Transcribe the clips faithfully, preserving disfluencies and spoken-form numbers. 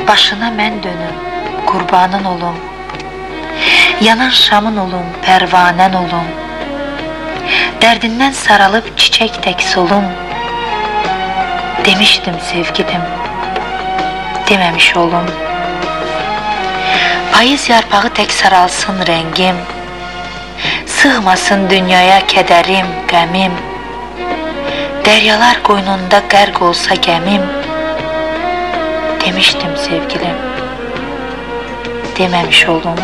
Başına mən dönüm, qurbanın olum. Yanan şamın olum, pərvanən olum. Dərdindən saralıb çiçək tək solum. Demişdim sevgilim, deməmiş olum. Payız yarpağı tək saralsın rəngim. Sığmasın dünyaya kədərim, qəmim. Dəryalar qoynunda qərq olsa gəmim. Demişdim sevgilim, deməmiş olum.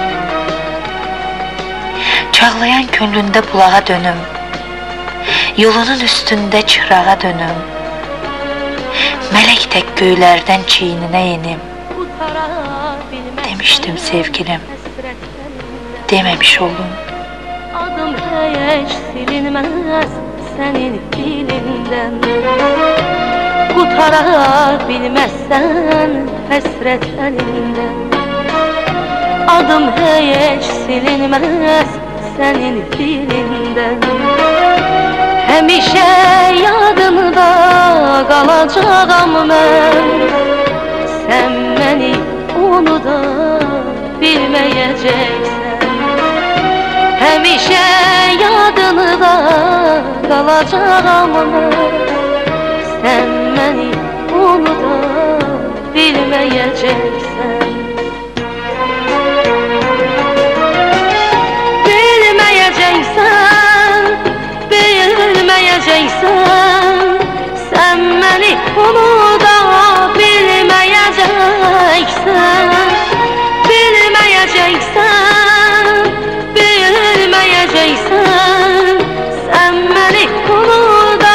Çağlayan könlündə bulağa dönüm. Yolunun üstündə çırağa dönüm. Mələk tək göylərdən çiyninə enim. Demişdim sevgilim, deməmiş olum. Adım heç silinməz sənin dilindən. Qutara bilməzsən həsrət əlindən. Adım heç silinməz sənin dilindən. Həmişə yadımda qalacağam mən. Sən məni unuda bilməyəcəksən. Həmişə yadımda qalacağam mən. Sən məni unuda bilməyəcəksən. Bilməyəcəksən, bilməyəcəksən. Sən məni unuda bilməyəcəksən. Bilməyəcəksən, bilməyəcəksən. Sən məni unuda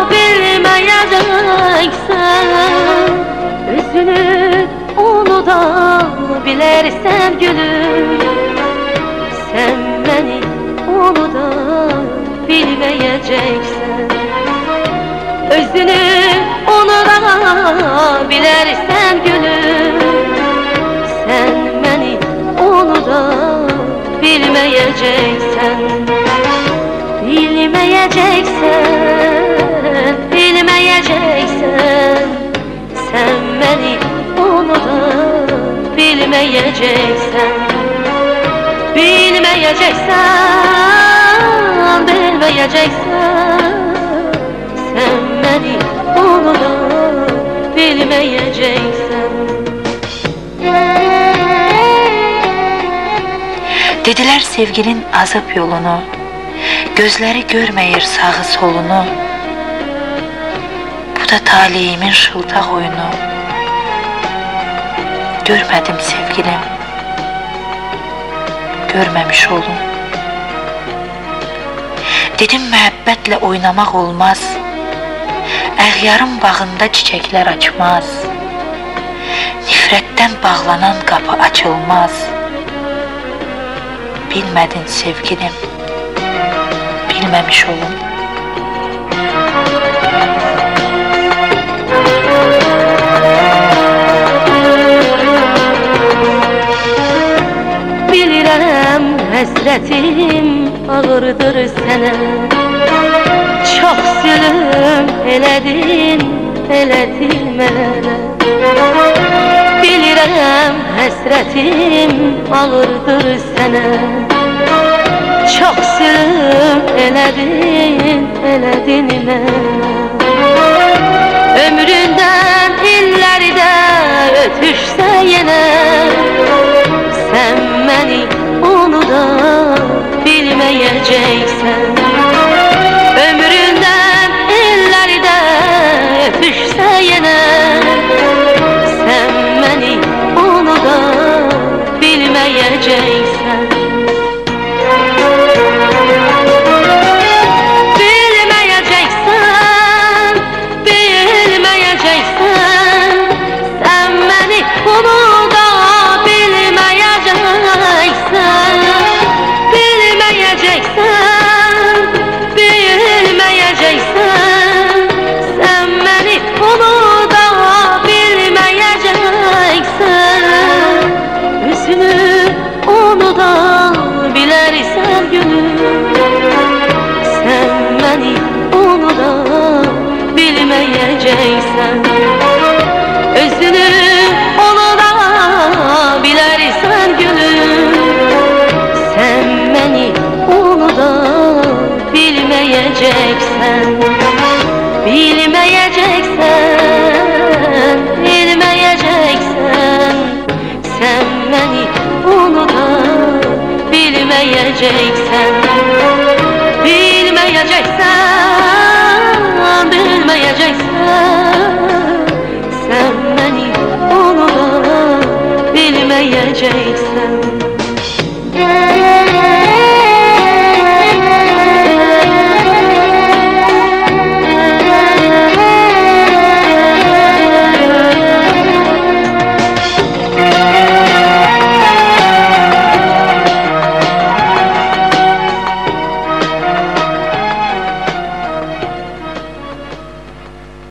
bilməyəcəksən. Üzünü unuda bilərsən gülüm. Sən məni unuda bilməyəcəksən. Özünü unuda bilərsən gülüm. Sən məni unuda bilməyəcəksən. Bilməyəcəksən, bilməyəcəksən. Sən məni unuda bilməyəcəksən. Bilməyəcəksən, bilməyəcəksən. Sən məni unuda bilməyəcəksən. Dedilər sevgilin azıb yolunu. Gözləri görməyir sağı solunu. Bu da taleyimin şıltaq oyunu. Görmədim sevgilim, görməmiş olum. Dedim məhəbbətlə oynamaq olmaz. Əğyarın bağında çiçəklər açmaz. Nifrətdən bağlanan qapı açılmaz. Bilmədin sevgilim, bilməmiş olum. Bilirəm həsrətim ağırdır sənə. Çox zülüm elədin, elədin mənə. Bilirəm həsrətim ağırdır sənə. Çox zülüm elədin, elədin mənə. Ömründən illərdə ötüşsə yenə. Sən məni unuda bilməyəcəksən. Ömründən illərdə ötüşsə yenə. Sən məni unuda bilməyəcəksən. Bilməyəcəksən, bilməyəcəksən. Sən məni unuda bilməyəcəksən. Bilməyəcəksən, bilməyəcəksən. Sən məni unuda bilməyəcəksən. Üzünü unuda bilərsən gülüm. Sən məni unuda bilməyəcəksən. Özünü unuda bilmeyeceksen, bilmeyeceksen, bilmeyeceksen, sen beni unuta bilmeyeceksen, bilmeyeceksen, bilmeyeceksen.